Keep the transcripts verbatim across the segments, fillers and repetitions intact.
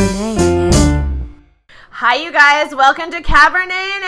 Cabernet and A. Hi, you guys. Welcome to Cabernet and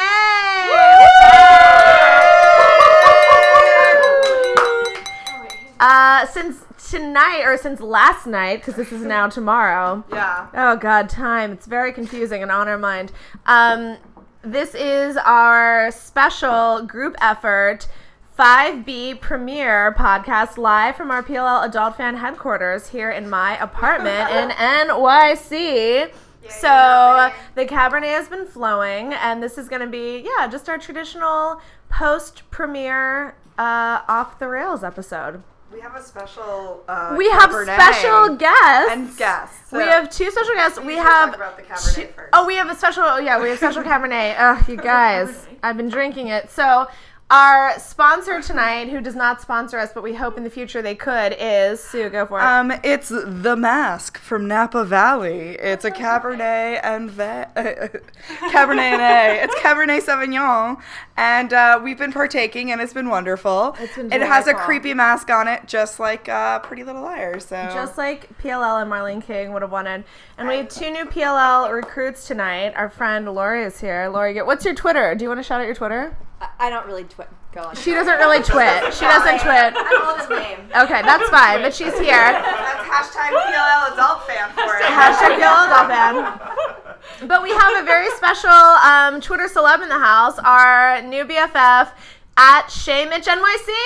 A. Uh, since tonight, or since last night, because this is now tomorrow. Yeah. Oh, God, time. It's very confusing and on our mind. Um, this is our special group effort five B premiere podcast live from our P L L Adult Fan headquarters here in my apartment in N Y C. So the Cabernet has been flowing, and this is going to be, yeah, just our traditional post-premiere uh, off the rails episode. We have a special uh, We have Cabernet special guests. and guests. We have two special guests. We have talk about the Cabernet two, first. oh, we have a special. Oh, yeah, we have special Cabernet. Oh, you guys, I've been drinking it. So our sponsor tonight, who does not sponsor us, but we hope in the future they could, is Sue. Go for it. Um, it's The Mask from Napa Valley. It's a Cabernet and ve- Cabernet and A. It's Cabernet Sauvignon, and uh, we've been partaking, and it's been wonderful. It's been It has a delightful. creepy mask on it, just like uh, Pretty Little Liars. So Just like P L L and Marlene King would have wanted. And we have two new P L L recruits tonight. Our friend Lori is here. Lori, get- what's your Twitter? Do you want to shout out your Twitter? I don't really twit. Go on. She doesn't really twit. She doesn't twit. I know his name. Okay, that's fine, but she's here. that's hashtag P L L Adult Fan for it. Hashtag P L L Adult Fan. But we have a very special um, Twitter celeb in the house, our new B F F at Shay Mitch N Y C.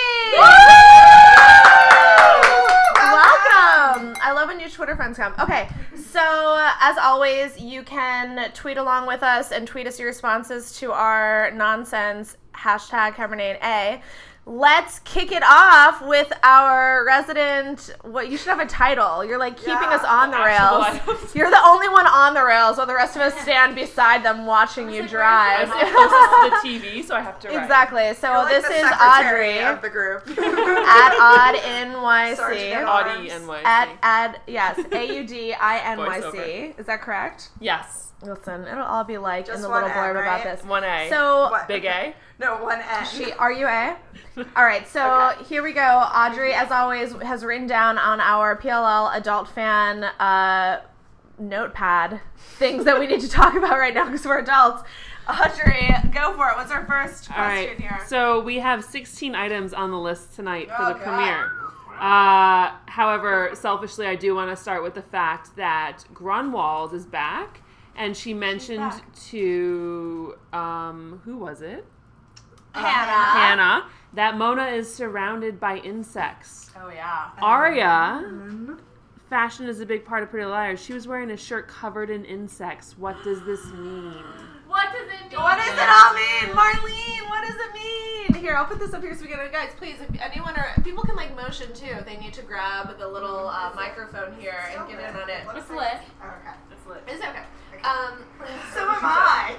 Welcome. I love when new Twitter friends come. Okay, so uh, as always, you can tweet along with us and tweet us your responses to our nonsense hashtag Cabernet and A. Let's kick it off with our resident. What you should have a title. You're like keeping Yeah, us on the rails. You're the only one on the rails, while the rest of us stand beside them watching you drive. I'm closest to the T V, so I have to write. Exactly. So You're like this the is secretary Audrey of the group. at Odd N Y Sergeant C. at Audi N Y C. At ad yes, A U D I N Y C. Voiceover. Is that correct? Yes. Listen, it'll all be like Just in the one little N, blurb about right? this. One A. So What? Big A. No, one N. she are you A? All right, so Okay. here we go. Audrey, as always, has written down on our P L L Adult Fan uh, notepad things that we need to talk about right now because we're adults. Audrey, go for it. What's our first question All right. here? So we have sixteen items on the list tonight for Oh, the God. premiere. Uh, however, selfishly, I do want to start with the fact that Grunwald is back, and she mentioned back. to um, who was it? Hannah. Hannah. That Mona is surrounded by insects. Oh yeah. Aria, fashion is a big part of Pretty Little Liars. She was wearing a shirt covered in insects. What does this mean? What does it mean? What does it all mean, Marlene? What does it mean? Here, I'll put this up here so we get it. Guys, please, if anyone or people can like motion too. If they need to grab the little uh, microphone here and get in on it. Looks It's like- lit. Okay. It's lit. It's okay. Um, So am I.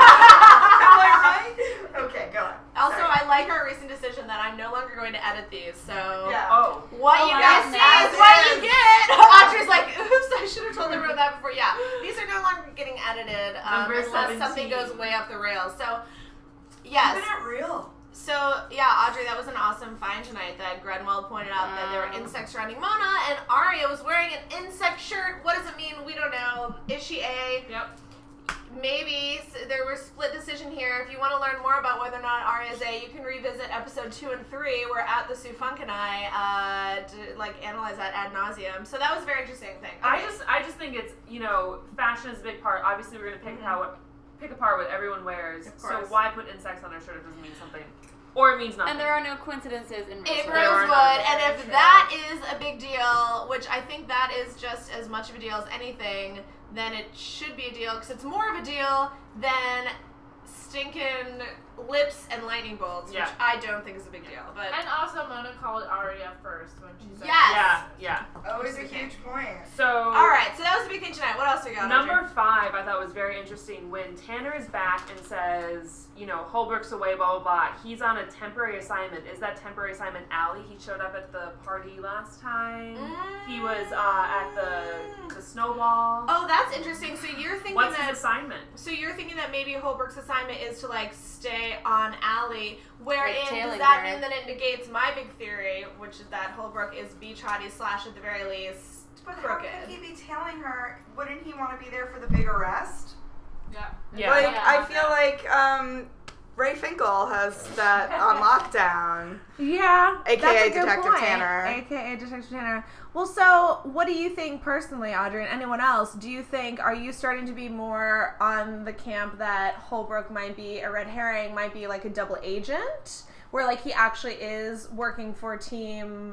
Am I right? Okay, go on. also, Sorry. I like our recent decision that I'm no longer going to edit these. So Yeah. Oh. what Oh, you my guys goodness. see is As what is. you get. Audrey's like, oops, I should have told everyone that before. Yeah, these are no longer getting edited um, Number unless something seventeen. goes way off the rails. So, yes. Isn't it real? So, yeah, Audrey, that was an awesome find tonight that Grenwald pointed out that there were insects surrounding Mona, and Aria was wearing an insect shirt. What does it mean? We don't know. Is she A? Yep. Maybe. So there was split decision here. If you want to learn more about whether or not Aria is A, you can revisit episode two and three, where at the Sue Funk and I, uh, to, like, analyze that ad nauseum. So that was a very interesting thing. I Okay. just, I just think it's, you know, fashion is a big part. Obviously, we're gonna pick Mhm. how, pick apart what everyone wears. Of So course. why put insects on their shirt? It doesn't mean something, or it means nothing. And there are no coincidences in In Rosewood. There are Rosewood, none. and if that is a big deal, which I think that is just as much of a deal as anything, then it should be a deal, because it's more of a deal than stinking lips and lightning bolts, Yeah. which I don't think is a big deal. But And also, Mona called Aria first when she said yes. Yeah, yeah. Always a huge point. So All right, so that was a big thing tonight. What else we got? number Audrey? five, I thought was very interesting when Tanner is back and says, you know, Holbrook's away, blah blah blah. He's on a temporary assignment. Is that temporary assignment Allie? He showed up at the party last time. He was uh, at the the snowball. Oh, that's interesting. So you're thinking What's that his assignment? so you're thinking that maybe Holbrook's assignment is to like stay on Allie, wherein Like does tailing that her. mean that it negates my big theory, which is that Holbrook is beach hottie slash at the very least But how crooked. could he be telling her? Wouldn't he want to be there for the big arrest? Yeah. Yeah. Like Yeah. I feel like um, Ray Finkel has that on lockdown. Yeah, A K A that's a good Detective point. Tanner. A K A Detective Tanner. Well, so what do you think personally, Audrey, and anyone else? Do you think, are you starting to be more on the camp that Holbrook might be a red herring, might be like a double agent, where like he actually is working for team,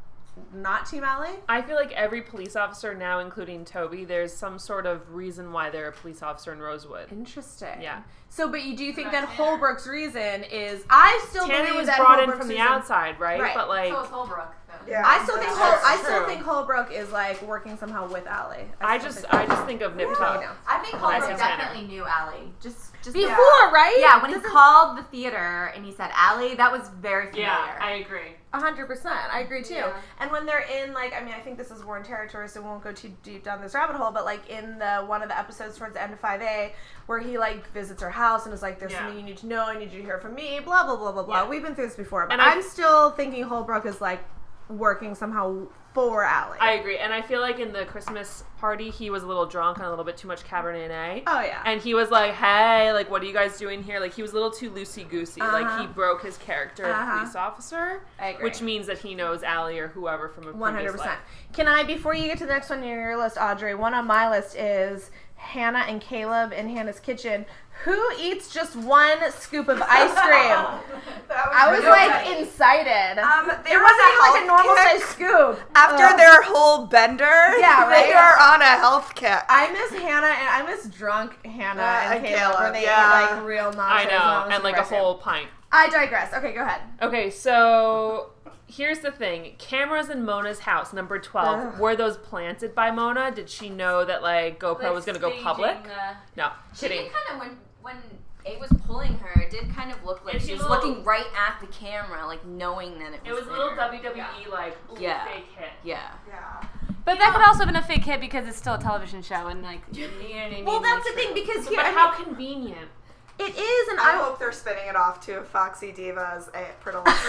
not Team Allie? I feel like every police officer now, including Toby, there's some sort of reason why they're a police officer in Rosewood. Interesting. Yeah. So, but you do you think About that Tanner. Holbrook's reason is, I still Tanner believe was that brought in Holbrook's from the reason- outside, right? Right. But like, So is Holbrook. though. Yeah, I still think that's Hol- I true. still think Holbrook is like working somehow with Allie. I still just, think I just think of Nip Tuck. know. I think When I Holbrook say Tanner. definitely knew Allie. Just, just Before, Yeah. right? Yeah, when he This is- called the theater and he said Allie, that was very familiar. Yeah, I agree. A hundred percent. I agree too. Yeah. And when they're in, like, I mean, I think this is Warren territory, so we won't go too deep down this rabbit hole. But like in the one of the episodes towards the end of five A, where he like visits her house and is like, "There's Yeah. something you need to know. I need you to hear from me." Blah blah blah blah blah. Yeah. We've been through this before, but And I- I'm still thinking Holbrook is like working somehow for Allie. I agree, and I feel like in the Christmas party, he was a little drunk on a little bit too much Cabernet N A. oh yeah. And he was like, hey, like, what are you guys doing here? Like, he was a little too loosey-goosey. Uh-huh. Like, he broke his character of Uh-huh. police officer. I agree. Which means that he knows Allie or whoever from a One hundred previous percent. life. Can I, before you get to the next one on your list, Audrey? One on my list is Hannah and Caleb in Hannah's kitchen. Who eats just one scoop of ice cream? That I was really like funny. incited. Um, it there wasn't was even like a a normal health size kick. scoop. After Ugh. their whole bender, Yeah, right? they are on a health kick. I miss Hannah and I miss drunk Hannah Uh, and and Caleb, where Caleb, they yeah. ate like real nachos. I know, I was and like a aggressive. whole pint. I digress. Okay, go ahead. Okay, so here's the thing. Cameras in Mona's house, number twelve, Ugh. were those planted by Mona? Did she know that, like, GoPro Like was going to go staging public? the- No, She kidding. did kind of when when A was pulling her, it did kind of look like And she she was was a little- looking right at the camera, like knowing that it was. It was a little there. W W E, like, ooh, Yeah. fake hit. Yeah. Yeah. But that could also have been a fake hit because it's still a television show and like. You know what I mean? Well, that's Like, the thing because here But I how mean, convenient. it is, and I I. hope they're spinning it off to Foxy Divas at Pretty Little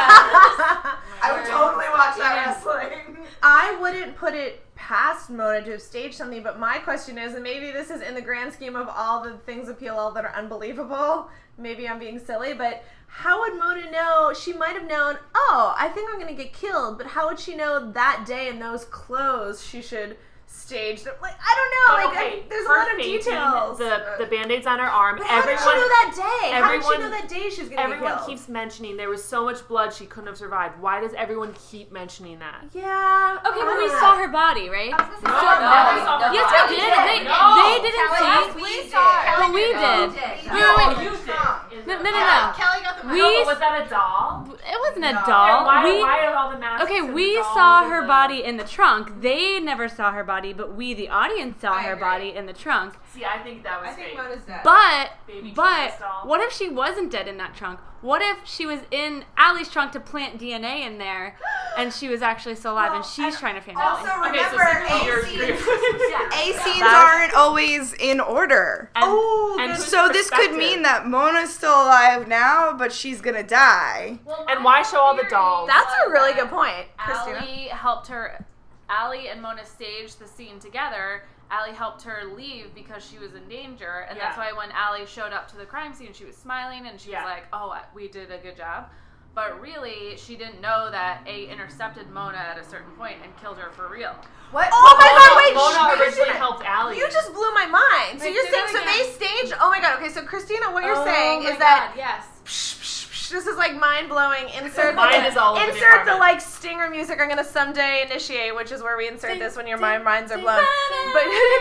I would totally watch that wrestling. I wouldn't put it past Mona to have staged something, but my question is, and maybe this is in the grand scheme of all the things of P L L that are unbelievable, maybe I'm being silly, but how would Mona know? She might have known, oh, I think I'm going to get killed, but how would she know that day in those clothes she should stage them? Like, I don't know. But like, okay, I, there's a her lot of fainting, details. The, the band-aids on her arm. But how did everyone, she know that day? how did she everyone- know that day she was going to get everyone killed? keeps mentioning there was so much blood she couldn't have survived. Why does everyone keep mentioning that? Yeah. Okay, but we uh, saw her body, right? I was gonna say, No, so- no, we saw her Yes, body. we did. They, No. they didn't see. we did. But we Oh, did. we did. Wait, wait, wait. You did. No, no, no, no. Kelly got the We- No, but was that a doll? It wasn't a No. doll. And why, we why are all the masks okay. and We the dolls saw and her the- body in the trunk. They never saw her body, but we, the audience, saw I her agree. body in the trunk. See, I think that was I think fake. Mona's dead. But Baby but Jesus doll. what if she wasn't dead in that trunk? What if she was in Allie's trunk to plant D N A in there, and she was actually still alive, and she's trying to find Also, Allie? Okay, so remember, secretly you're A scenes, agreeing. A scenes That- aren't always in order. And, Oh, and good. whose So this could perspective? mean that Mona's still alive now, but she's gonna die. And why show all the dolls? That's a really good point, Christina. Allie helped her. Allie and Mona staged the scene together. Allie helped her leave because she was in danger, and that's Yeah. why when Allie showed up to the crime scene, she was smiling and she Yeah. was like, "Oh, I- we did a good job." But really, she didn't know that A intercepted Mona at a certain point and killed her for real. What? Oh my Mona, god, wait, Mona shh, originally Christina. helped Allie. You just blew my mind. So Wait, you're say saying, that so again. they stage, oh my god, okay, so Christina, what you're Oh saying my is that, God, yes. psh, psh, psh, this is like mind blowing, insert Mine the, is all over the insert the apartment. like stinger music I'm gonna someday initiate, which is where we insert this when your mind minds are blown. But,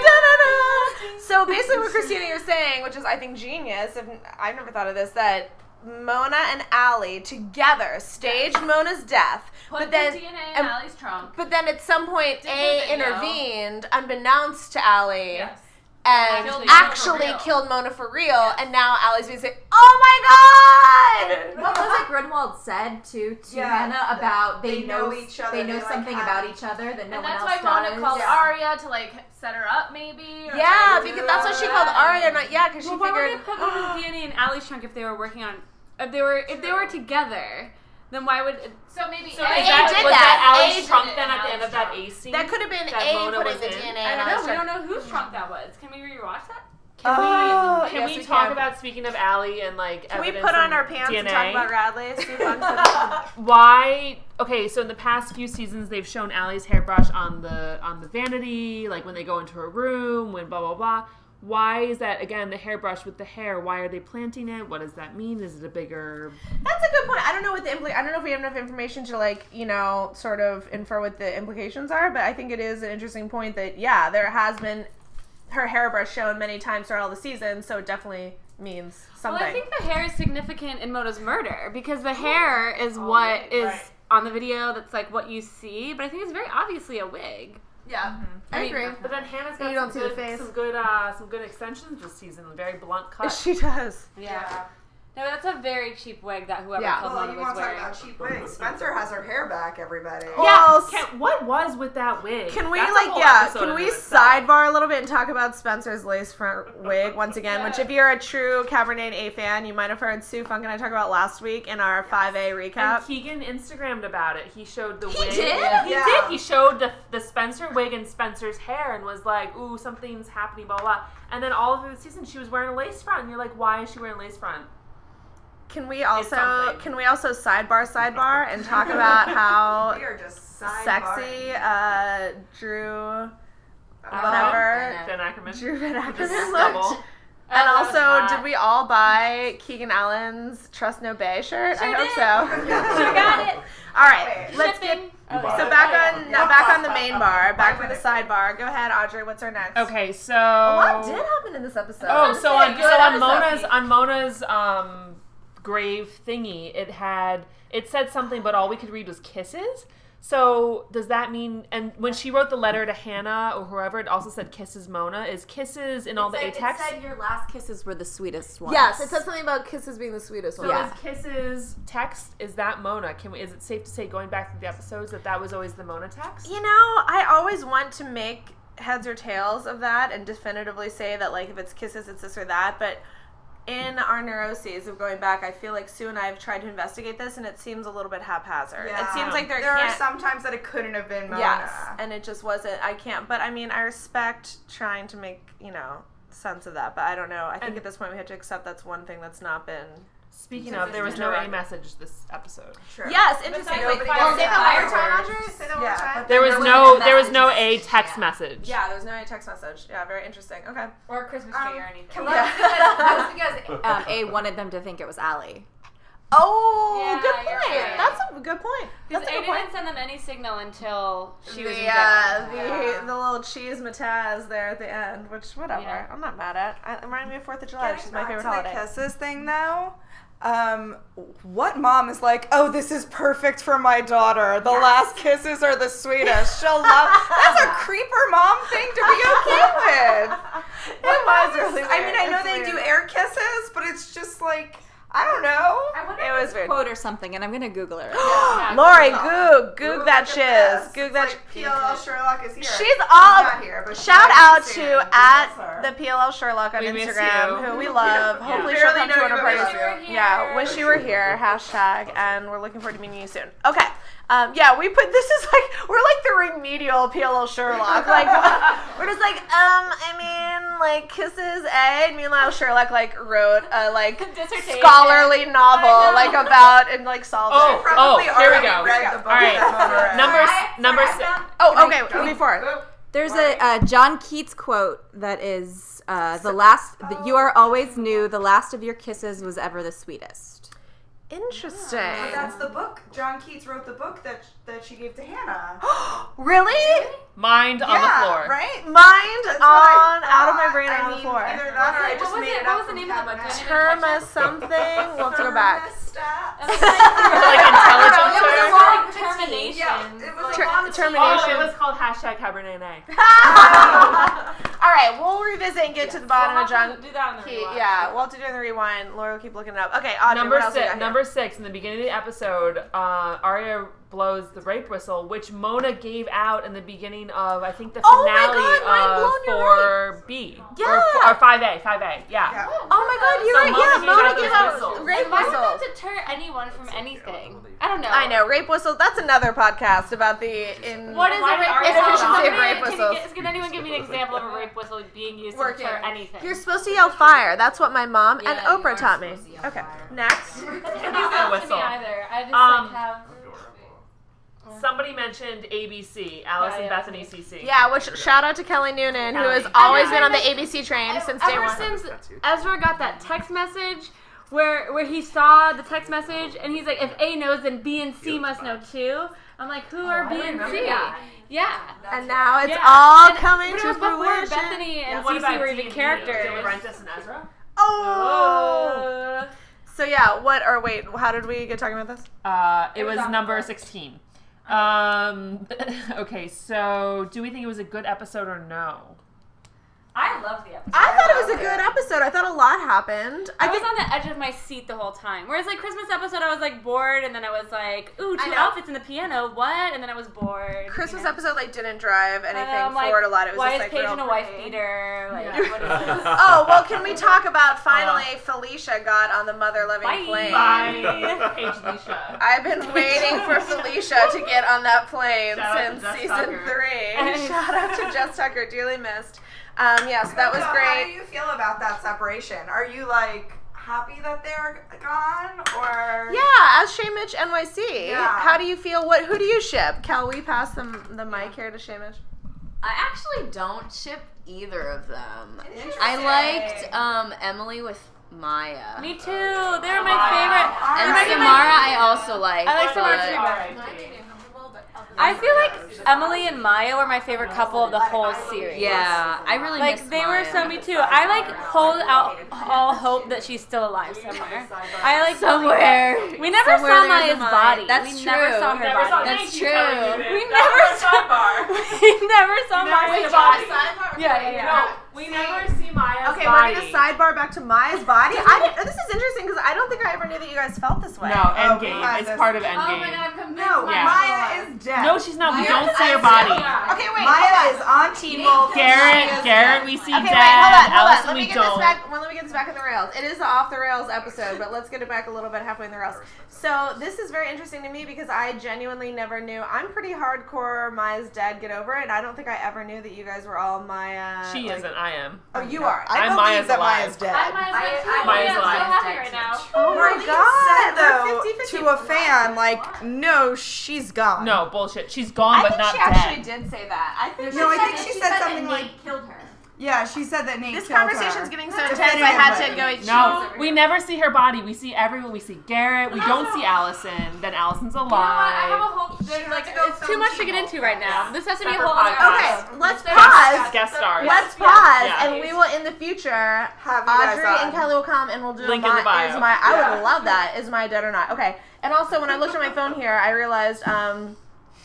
so basically what Christina, you're saying, which is I think genius, and I've never thought of this, that Mona and Allie together staged Mona's death, Put but then the D N A in and- Allie's trunk. But then at some point, Did the A video. intervened, unbeknownst to Allie, Yes. and Killed Mona for actually real. killed Mona for real. And now Allie's being saying, "Oh my god!" What was it Grunwald said to, to Yeah, Hannah about they, they know know each other, They know they, like, something have- about each other that no And one that's else why does. Mona called Yeah. Arya to like set her up, maybe. or Yeah, like, because that's what she called Yeah. Arya. Not yeah, because she Well, why would they figured. put Mona's D N A in Allie's trunk if they were working on, if they were if they were together? then why would? It, So maybe So A is that, did was that. that A Ali's did trunk it. then at the end Ali's of that trunk. A scene? That could have been that A Mona putting was the in? D N A I in don't know. Ali's We don't trunk. know whose trunk that was. Can we rewatch that? Can Oh, we, can yes, we, we talk can. about, speaking of Allie and like Can we evidence put on and our pants D N A? and talk about Radley? See if I'm Why? Okay, so in the past few seasons, they've shown Allie's hairbrush on the on the vanity, like when they go into her room, when blah blah blah. Why is that again the hairbrush with the hair? Why are they planting it? What does that mean? Is it a bigger? That's a good point. I don't know what the impli- I don't know if we have enough information to like, you know, sort of infer what the implications are, but I think it is an interesting point that yeah, there has been her hairbrush shown many times throughout all the seasons, so it definitely means something. Well, I think the hair is significant in Mona's murder because the hair is Oh, what right, is right. on the video. That's like what you see, but I think it's very obviously a wig. yeah, I, I mean, agree. But then Hannah's got You don't some see the good, face. some good, uh, some good extensions this season. Very blunt cut. She does. Yeah. No, that's a very cheap wig that whoever Yeah. killed Well, Mona you was want to talk wearing. about cheap wigs? Spencer has her hair back, everybody. Well, Can, what was with that wig? Can we That's a like whole yeah? episode Can in we itself. sidebar a little bit and talk about Spencer's lace front wig once again? Which, if you're a true Cabernet A fan, you might have heard Sue Funk and I talk about last week in our five A And recap. Keegan Instagrammed about it. He showed the He wig. did? He Yeah. did. He showed the the Spencer wig and Spencer's hair and was like, "Ooh, something's happening." Blah blah. And then all through the season, she was wearing a lace front, and you're like, "Why is she wearing a lace front?" Can we also something. can we also sidebar sidebar and talk about how We are just sidebar. sexy uh, Drew Uh, whatever Ben Ackerman. Drew Van With the Ackerman stubble. looked. Oh, And that was also, hot. did we all buy Keegan Allen's Trust No Bay shirt? Sure I hope did. so. Sure got it. All right, Wait. let's get Shipping. Oh, yeah. so back Oh, on yeah. now back on the main bar, back from the sidebar. Go ahead, Audrey. What's our next? Okay, so A lot did happen in this episode. Oh, Let's so say on good so on episode. Mona's on Mona's um grave thingy, it had it said something, but all we could read was kisses. So does that mean? And when she wrote the letter to Hannah or whoever, it also said kisses Mona. Is kisses in all the A It texts? said your last kisses were the sweetest ones. Yes, it said something about kisses being the sweetest So one. Yeah. is kisses text? Is that Mona? Can we? Is it safe to say, going back through the episodes, that that was always the Mona text? You know, I always want to make heads or tails of that and definitively say that, like, if it's kisses, it's this or that. But in our neuroses of going back, I feel like Sue and I have tried to investigate this, and it seems a little bit haphazard. Yeah. It seems like there, There can't. are some times that it couldn't have been Mona. Yes, and it just wasn't. I can't. But I mean, I respect trying to make, you know, sense of that. But I don't know. I think And- at this point we have to accept that's one thing that's not been. Speaking of, there was no A Direct. message this episode. Sure. Yes, interesting. nobody Wait, got well, say that one more fireworks. time, Audrey. Say that one Yeah, more time. but There was There no wasn't a there was no message. A text Yeah. message. Yeah, there's no text message. Yeah, very interesting. Okay. Or a Christmas tree Um, or anything. can Well, that was because, that was because um, A wanted them to think it was Allie. Oh, Yeah, good you're point. right. That's a good point. Because That's a A good point. didn't send them any signal until she was in the, jail. uh, the, Yeah. the little cheese mataz there at the end, which whatever. Yeah. I'm not mad at. I, it reminded me of Fourth of July, which is my favorite to holiday. The kisses thing, though. Um, what mom is like? Oh, this is perfect for my daughter. The last kisses are the sweetest. She'll love. That's a creeper mom thing to be okay with. It was really weird. I mean, I know It's they weird. do air kisses, but it's just like I don't know. I wonder It if was it's a weird. quote or something, and I'm gonna Google it. Right Yeah, Lori, Google. goog, goog Ooh, that look shiz, at this. goog It's that. like P L L Sherlock is here. She's all. not here, but she's Shout very out soon. to We at miss her. the P L L Sherlock on We miss Instagram, you. who we love. Yeah. Hopefully We she'll barely come know to you, an but we party. love you. Yeah, wish you were here. Hashtag, and we're looking forward to meeting you soon. Okay. Um, yeah, we put this is like we're like the remedial P L L Sherlock. Like we're just like, um, I mean, like kisses, A. And meanwhile, Sherlock like wrote a like Dissertation. scholarly novel like about and like solved Oh, it. Probably oh, here we already go. read the book All right, that Mona read. number I- s- number I six. found- Oh, Can okay. I go? Before. There's a uh, John Keats quote that is uh, the last. The, you are always new. The last of your kisses was ever the sweetest. Interesting. But that's the book. John Keats wrote the book that that she gave to Hannah. Really? Mind on the Yeah, floor. right? Mind That's what I on out of my thought. brain I and on the mean, floor. Either that or I What just was made it? it What up was the from name of the book? Cabernet. Terma something. We'll have to go back. Thermostat. Like It intelligence. was a long termination. Yeah, it was Ter- a long termination. Oh, it was called hashtag Cabernet A. All right, we'll revisit and get to the bottom We'll of have John. to do that on the Keat. rewatch. Yeah, we'll have to do it in the rewind. Laura will keep looking it up. Okay, Audrey, Number what else we six. got here? Number six. In the beginning of the episode, uh, Arya blows the rape whistle, which Mona gave out in the beginning of I think the Oh my finale God, mind of blown, you're four B. Yeah. Or, f- or five A. Five A. Yeah. Yeah. Oh my my god, So you're right. Mona Yeah, gave Mona out gave those out whistles. rape Why would whistles. that deter anyone from anything? I don't know. I know, rape whistles. That's another podcast about the in. What is Why a rape are whistle? you Inefficiency of Somebody- rape can you whistles. get- Can anyone give me an example of a rape whistle being used to Working. deter anything? You're supposed to yell fire. That's what my mom and Yeah, you Oprah are taught me. supposed to yell Okay, fire. next. It's not a up to whistle. me either. I just Um, like have. Somebody mentioned A B C, Alice Yeah, and yeah. Bethany C C. Yeah, which shout out to Kelly Noonan, who Kelly. has always And been on the I- A B C train since day Ever one. since Ezra got that text message where where he saw the text message and he's like, if A knows, then B and C must know too. I'm like, who are I B and remember C? that. Yeah. And now it's Yeah. all And- coming but to it was before fruition. Bethany and What Cece about were D even and D? characters. Rentis and Ezra? Oh. Uh, So yeah, what or wait, how did we get talking about this? Uh, it, It was was on number the- sixteen. Um, okay, so do we think it was a good episode or no? I love the episode. I thought it was a good episode. I thought a lot happened. I I was think on the edge of my seat the whole time. Whereas like Christmas episode, I was like bored, and then I was like, ooh, I two know. outfits in the piano, what? And then I was bored. Christmas you know? episode like didn't drive And anything I'm like, forward a lot. It was why just is like Paige real in a wife pretty. beater? Like, Yeah. what is this? Oh well, can we talk about finally Felicia got on the mother loving Bye. plane? Bye, Paige Leisha. I've been waiting for Felicia to get on that plane Shout out to since Jess season Tucker. three. Shout out to Jess Tucker, dearly missed. Um, yeah, so that was So How do great. you feel about that separation? Are you like happy that they're gone, or Yeah, as Shay Mitch N Y C, Yeah. how do you feel? What who do you ship? Cal, we pass the the mic here to Shay Mitch. I actually don't ship either of them. Interesting. I liked um, Emily with Maya. Me too. They're my favorite. And They're my- Samara, I also liked. I like Samara but- too. Alright, I feel like Emily and Maya were my favorite couple of the whole series. Yeah, I really Like missed they were Maya. so me too. I like hold out all hope that she's still alive somewhere. I like Somewhere. believe that. We never Somewhere saw there's a Maya's Maya. body. That's we true. never saw her Never saw- body. That's thank you, Kelly true. Noonan. We That never was a saw. sidebar. We never saw You never Maya's saw body. Sidebar? Yeah, yeah, yeah. No, we never see Maya's Okay, body. we're gonna sidebar back to Maya's body. I didn't, this is interesting because I don't think I ever knew that you guys felt this way. No, Oh, Endgame. because It's it's- part of Oh my Endgame. god, I'm convinced. No, Yeah. Maya is dead. No, she's not. We Maya don't is see her dead. body. Yeah. Okay, wait. Maya hold on. is on Teen Wolf. Garrett, She is Garrett, dead. we see Okay, dead. wait, hold on, hold on. Allison, Let me we get don't. this back. Well, let me get this back in the rails. It is the off the rails episode, but let's get it back a little bit halfway in the rails. So this is very interesting to me because I genuinely never knew. I'm pretty hardcore Maya's dead. Get over it. I don't think I ever knew that you guys were all Maya. She like- isn't. I am. Oh, you are. I I'm believe Maya's that alive. Maya's dead. I'm Maya's I- too. I- Maya's I'm so alive. happy right now. Oh my You god. said, though, We're fifty-fifty. to a fan, like, no, she's gone. No, bullshit. She's gone, I but think not she actually dead. did say that. I think No, I she think said- she said something like, killed her. yeah, she said that Nate This killed conversation's her. getting so intense. I had to go eat No, cheese. we never see her body. We see everyone. We see Garrett. We don't see Allison. Then Allison's You know what? I have a alive. whole. There's like to go it's too film much to get Teen into right now. This has to be a Separate whole other podcast. Okay, episode. let's There's- pause. Guest stars. Let's Yeah. pause, Yeah. and we will in the future. Have you guys Audrey on. and Kelly will come, and we'll do Link my, in the bio. Is my, I Yeah. would love that. Is my dead or not? Okay. And also, when I looked at my phone here, I realized, um,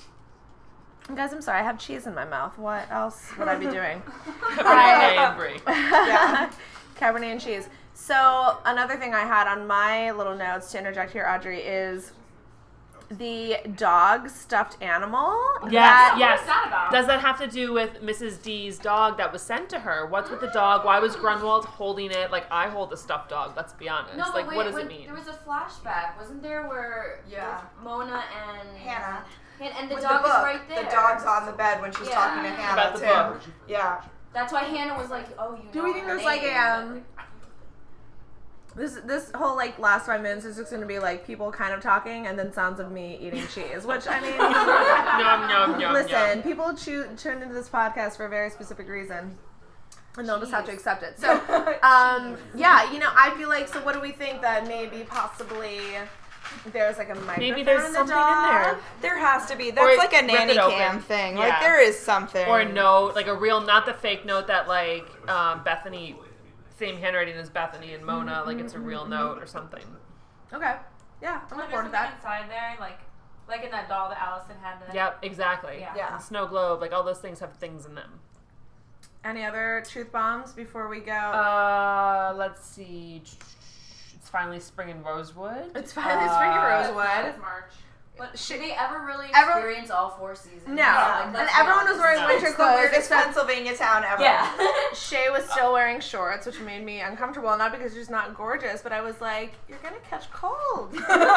guys, I'm sorry, I have cheese in my mouth. What else would I be doing? Renee and Brie. Yeah. Cabernet and cheese. So another thing I had on my little notes to interject here, Audrey, is the dog stuffed animal. Yes, that- yes. What's that about? Does that have to do with Missus D's dog that was sent to her? What's with the dog? Why was Grunwald holding it? Like, I hold a stuffed dog, let's be honest. No, but like, wait, what does when, it mean? There was a flashback, wasn't there, where Yeah. Mona and Hannah. and, and the With dog the is book, right there. the dog's on the bed when she's Yeah. talking to Hannah, About the too. book. Yeah. That's why Hannah was like, "Oh, you Do know we think her there's like a name." um? This this whole like last five minutes is just gonna be like people kind of talking and then sounds of me eating cheese, which I mean, Yum, yum, yum, listen, yum. people choo- tune into this podcast for a very specific reason, and they'll just have to accept it. So, um, yeah, you know, I feel like. So, what do we think that maybe possibly there's like a microphone Maybe there's in the something dog? in there. There has to be. Or That's like a rip nanny it open. cam thing. Yeah. Like, there is something. Or a note, like a real, not the fake note that, like, um, Bethany, same handwriting as Bethany and Mona, like it's a real note or something. Okay, yeah, I'm Like, on board with there's that. something inside there, like like in that doll that Allison had. That Yep, exactly. Yeah. Yeah. And snow globe, like all those things have things in them. Any other truth bombs before we go? Uh, let's see. It's finally spring in Rosewood. it's finally spring in uh, Rosewood. March. But should they ever really Everyone- experience all four seasons? No. Yeah, like, And let's be everyone was honest. wearing No. winter It's the clothes weirdest except Pennsylvania town ever. Yeah. Shay was still wearing shorts, which made me uncomfortable. Not because she's not gorgeous, but I was like, you're gonna catch cold.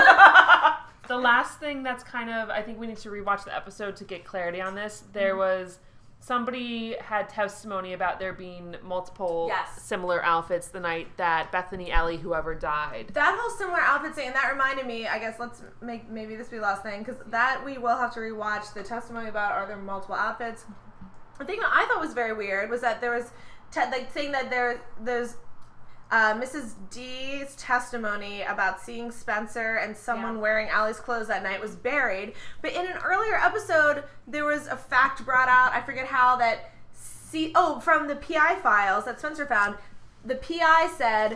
The last thing that's kind of, I think we need to rewatch the episode to get clarity on this. There was, somebody had testimony about there being multiple Yes. similar outfits the night that Bethany, Ellie, whoever died. That whole similar outfit thing, and that reminded me, I guess let's make maybe this be the last thing, because that we will have to rewatch the testimony about are there multiple outfits. The thing that I thought was very weird was that there was, te- like, saying that there there's uh, Missus D's testimony about seeing Spencer and someone Yeah. wearing Allie's clothes that night was buried. But in an earlier episode, there was a fact brought out, I forget how, that, C- oh, from the P I files that Spencer found, the P I said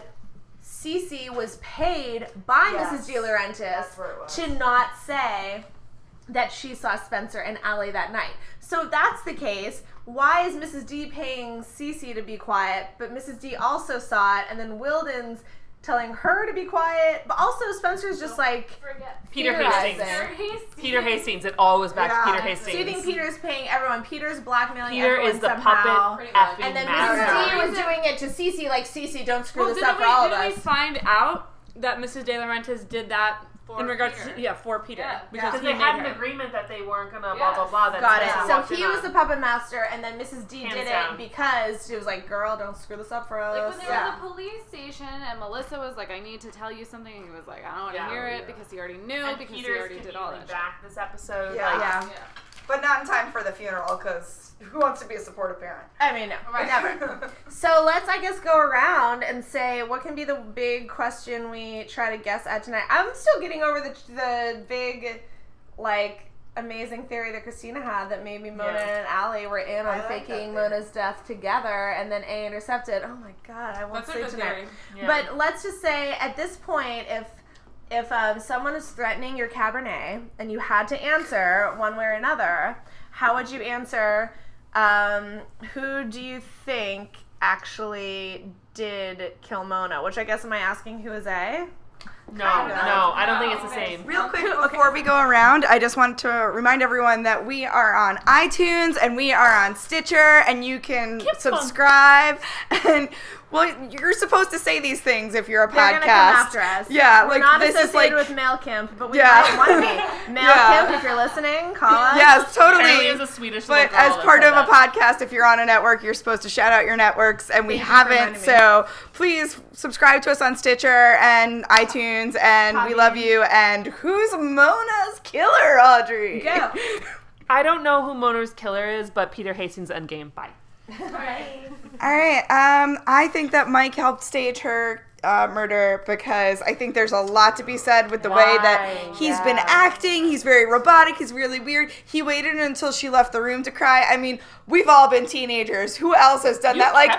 Cece was paid by Yes. Missus De Laurentiis That's where it was. to not say that she saw Spencer and Allie that night. So if that's the case, why is Missus D paying Cece to be quiet, but Missus D also saw it, and then Wilden's telling her to be quiet, but also Spencer's just like Forget. Peter theorizing. Hastings. Peter Hastings. It all goes back Yeah. to Peter Hastings. So you think Peter's paying everyone? Peter's blackmailling Peter everyone is the somehow. puppet Pretty much. effing And then master. Missus D Yeah. was doing it to Cece, like, Cece, don't screw Well, this didn't up we, for all of didn't we us. find out that Missus De Laurentiis did that For in regards Peter. to yeah for Peter Yeah. because Because he they made had her. an agreement that they weren't gonna blah Yes. blah blah. That Got it. Spencer So walked he in was on. the puppet master, and then Missus D Hands did down. it because she was like, girl, don't screw this up for Like us. when they were Yeah. at the police station and Melissa was like, I need to tell you something, and he was like, I don't want to Yeah. hear it Yeah. because he already knew And because he Peter's already did all conveniently that. back this episode. Yeah. like, Yeah. shit. Yeah. But not in time for the funeral, because who wants to be a supportive parent? I mean, no, Right. never. So let's, I guess, go around and say what can be the big question we try to guess at tonight. I'm still getting over the the big, like, amazing theory that Christina had that maybe Mona Yeah. and Allie were in on I like that faking theory. Mona's death together, and then A intercepted. Oh my god, I won't That's a sleep good tonight. theory. Yeah. But let's just say at this point, if if um, someone is threatening your Cabernet and you had to answer one way or another, how would you answer? Um, who do you think actually did kill Mona? Which I guess, am I asking who is A? no, no, I don't think it's the Okay. same. Real quick before we go around, I just want to remind everyone that we are on iTunes and we are on Stitcher, and you can subscribe. And well, you're supposed to say these things if you're a They're podcast. gonna come after us. Yeah, we're like not this is like associated with MailChimp, but we Yeah. might want to be. MailChimp, Yeah. if you're listening, call us. yes, Apparently totally. it's a Swedish But little girl as that part said of a that. podcast, if you're on a network, you're supposed to shout out your networks, and we Thank you for haven't. reminding me. So please subscribe to us on Stitcher and iTunes, and we Podbean. love you. And who's Mona's killer, Audrey? Go. I don't know who Mona's killer is, but Peter Hastings Endgame. Bye. All right. Um, I think that Mike helped stage her uh, murder because I think there's a lot to be said with the way that Why? he's been Yeah. acting. He's very robotic. He's really weird. He waited until she left the room to cry. I mean, we've all been teenagers. Who else has done You that? Like, kept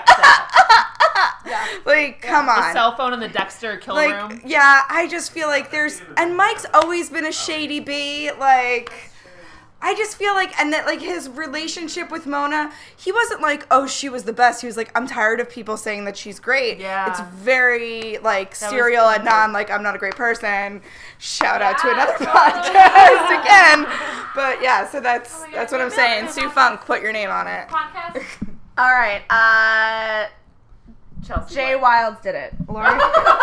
that. like, come The on. cell phone in the Dexter kill Like, room. yeah, I just feel like there's, and Mike's always been a shady bee. Like, I just feel like, and that, like, his relationship with Mona, he wasn't like, oh, she was the best. He was like, I'm tired of people saying that she's great. Yeah. It's very, like, That was serial and good. non, like, I'm not a great person. Shout out to Yeah, another totally. podcast again. But yeah, so that's, Oh my God, that's what I'm maybe saying. I'll Sue do a Funk, put your name on it. Podcast. All right. Uh, Chelsea. Jay White. Wilds did it. Lori?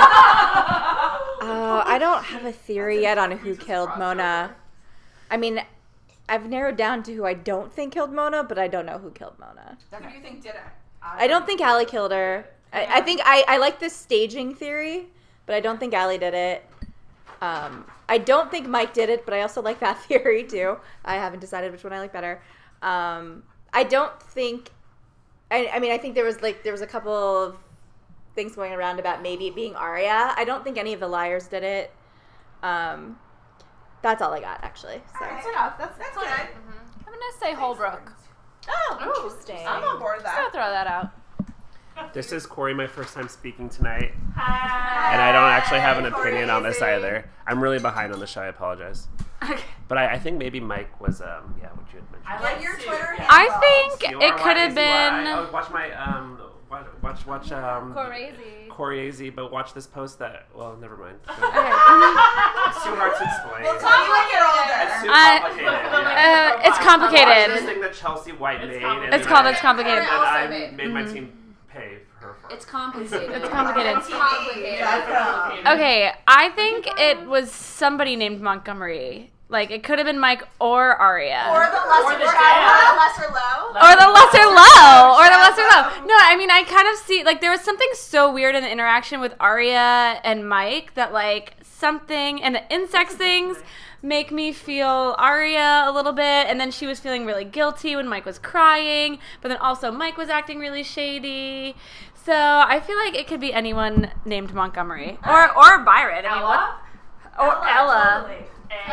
Oh, I don't have a theory yet on who killed Mona. I mean, I've narrowed down to who I don't think killed Mona, but I don't know who killed Mona. Who do you think did it? I don't think Allie killed her. I, I think I, I like this staging theory, but I don't think Allie did it. Um, I don't think Mike did it, but I also like that theory too. I haven't decided which one I like better. Um, I don't think. I, I mean, I think there was like there was a couple of things going around about maybe it being Arya. I don't think any of the liars did it. Um, that's all I got actually. So. That's enough. That's, that's good. I'm gonna say Holbrook. Oh, Interesting. I'm on board with Just gonna that. throw that out. This is Corey, my first time speaking tonight. And I don't actually have an opinion on this either. I'm really behind on the show, I apologize. But I, I think maybe Mike was, um, yeah, what you had mentioned. I Get like your Sue. Twitter Yeah. handle. I think You it are could right, have is why- been Oh, watch my, um, watch, watch, watch, um... crazy. Corey, but watch this post that, well, never mind. It's too hard to explain. We'll tell you when you're older. It's too I- complicated. Uh, it's I complicated. watched this thing that Chelsea White It's made. complicated. and It's then called I- It's Complicated. And then Also I made. made my Mhm. team pay for her for It's it. complicated. It's complicated. It's complicated. That's Okay, I think it was somebody named Montgomery. Like, it could have been Mike or Aria. Or the lesser, Or the or dad. the lesser low. Or the lesser low. Or the lesser low. No, I mean, I kind of see, like, there was something so weird in the interaction with Aria and Mike that, like, something, and the insects things make me feel Aria a little bit, and then she was feeling really guilty when Mike was crying, but then also Mike was acting really shady. So I feel like it could be anyone named Montgomery. Or or Byron. I mean, what? Ella? Or Ella. Totally.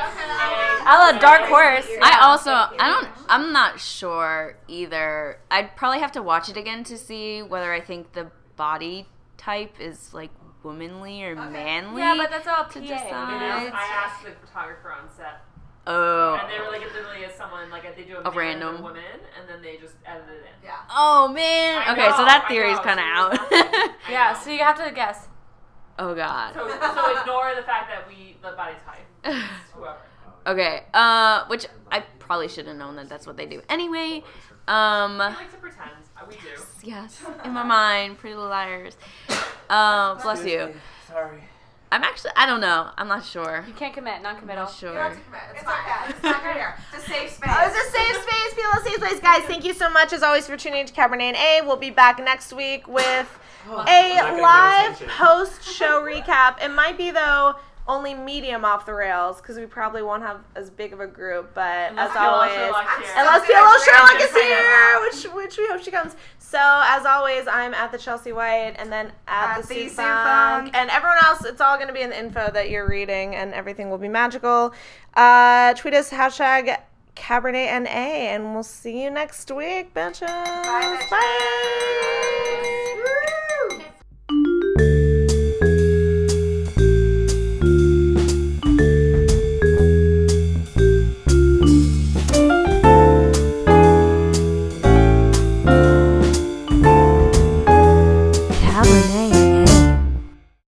Ella, dark horse. I also, I don't, I'm not sure either. I'd probably have to watch it again to see whether I think the body type is like womanly or manly. Yeah, but that's all to P A. It decide. is. I asked the photographer on set, Oh. and they were like, it literally is someone like they do a, A man random. and a woman, and then they just edit it in. Yeah. Oh man. I Okay, so know, that I theory's know, kind of so out. it's nothing. I Yeah, know. so you have to guess. Oh god. So, so ignore the fact that we the body type. Whoever. Okay. Uh, which I probably should have known that that's what they do. Anyway, um, I like to pretend. Uh, We do. yes, in my mind, Pretty Little Liars. Uh, bless you. Sorry. I'm actually, I don't know. I'm not sure. You can't commit, I'm non-committal. not sure. It's okay. It's not right here. It's a safe space. Oh, it's a safe space. People, a safe place. Guys, thank you so much, as always, for tuning in to Cabernet and A. We'll be back next week with I'm not a gonna pay live attention. post-show recap. It might be, though, only medium off the rails, because we probably won't have as big of a group, but Unless as P L O always... Sherlock's here. Unless P L O Sherlock is here, which, which we hope she comes. So, as always, I'm at the Chelsea White, and then at, At the, the Sue Sue Funk. Funk. And everyone else, it's all going to be in the info that you're reading, and everything will be magical. Uh, tweet us, hashtag Cabernet N A, and we'll see you next week, bitches. Bye, bitches. Bye.